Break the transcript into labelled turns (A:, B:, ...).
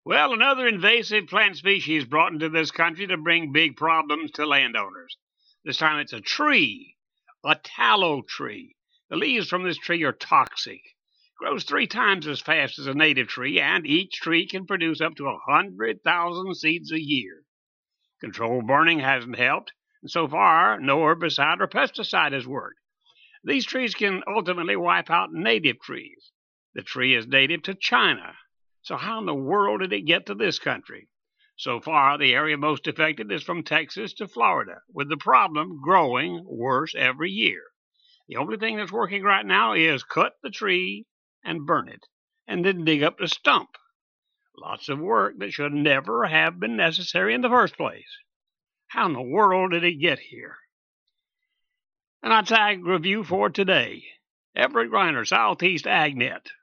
A: Well, another invasive plant species brought into this country to bring big problems to landowners. This time it's a tree, a tallow tree. The leaves from this tree are toxic. It grows 3 times as fast as a native tree, and each tree can produce up to 100,000 seeds a year. Controlled burning hasn't helped, and so far, no herbicide or pesticide has worked. These trees can ultimately wipe out native trees. The tree is native to China. So how in the world did it get to this country? So far, the area most affected is from Texas to Florida, with the problem growing worse every year. The only thing that's working right now is cut the tree and burn it, and then dig up the stump. Lots of work that should never have been necessary in the first place. How in the world did it get here? And that's Ag Review for today. Everett Griner, Southeast AgNet.